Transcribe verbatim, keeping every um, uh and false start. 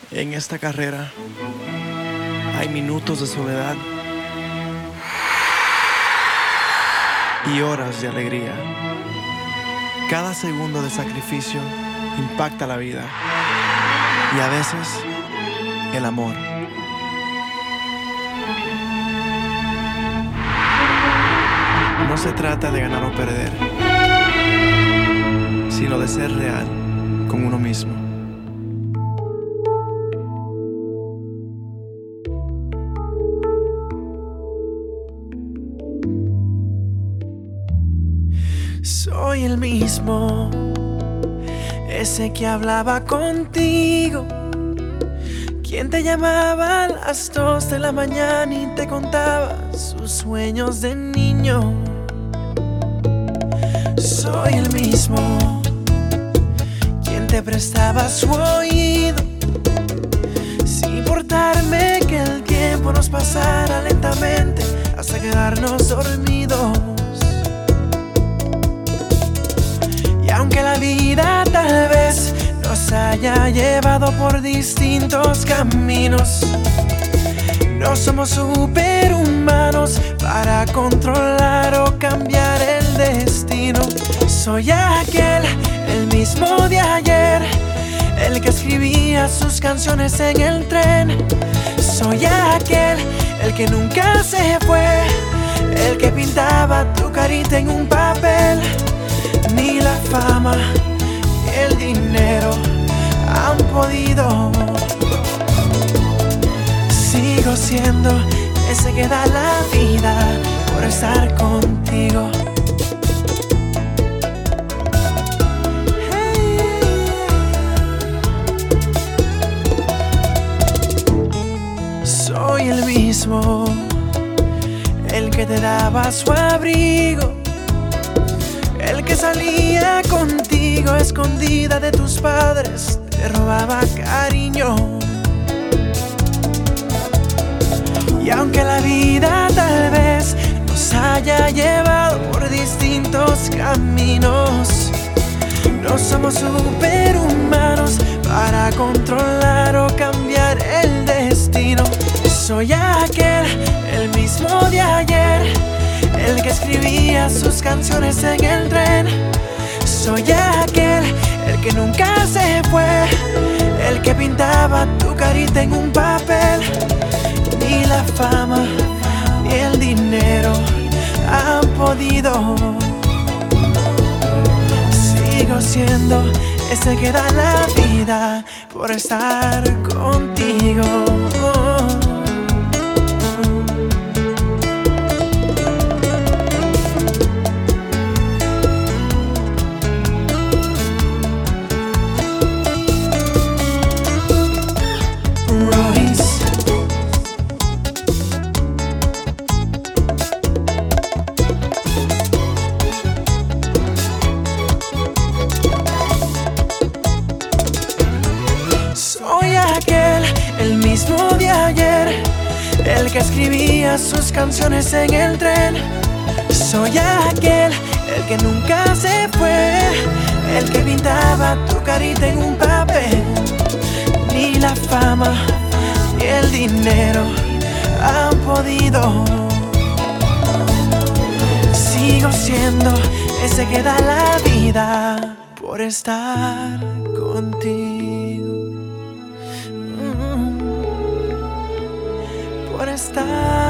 En esta carrera hay minutos de soledad y horas de alegría. Cada segundo de sacrificio impacta la vida y a veces el amor. No se trata de ganar o perder, sino de ser real con uno mismo. Soy el mismo, ese que hablaba contigo, quien te llamaba a las dos de la mañana y te contaba sus sueños de niño. Soy el mismo, quien te prestaba su oído, sin importarme que el tiempo nos pasara lentamente hasta quedarnos dormidos. Y aunque la vida tal vez nos haya llevado por distintos caminos, no somos superhumanos para controlar o cambiar el destino. Soy aquel, el mismo de ayer, el que escribía sus canciones en el tren. Soy aquel, el que nunca se fue, el que pintaba tu carita en un papel. Ni la fama ni el dinero han podido. Sigo siendo ese que da la vida por estar contigo. Soy el mismo, el que te daba su abrigo, el que salía contigo escondida de tus padres, te robaba cariño. Y aunque la vida tal vez nos haya llevado por distintos caminos, no somos superhumanos para controlar o cambiar el destino. Soy aquel, el mismo de ayer, el que escribía sus canciones en el tren. Soy aquel, el que nunca se fue, el que pintaba tu carita en un papel. Ni la fama ni el dinero han podido. Sigo siendo ese que da la vida por estar contigo. Soy aquel, el mismo de ayer, el que escribía sus canciones en el tren. Soy aquel, el que nunca se fue, el que pintaba tu carita en un papel. Ni la fama ni el dinero han podido. Sigo siendo ese que da la vida por estar contigo. Por estar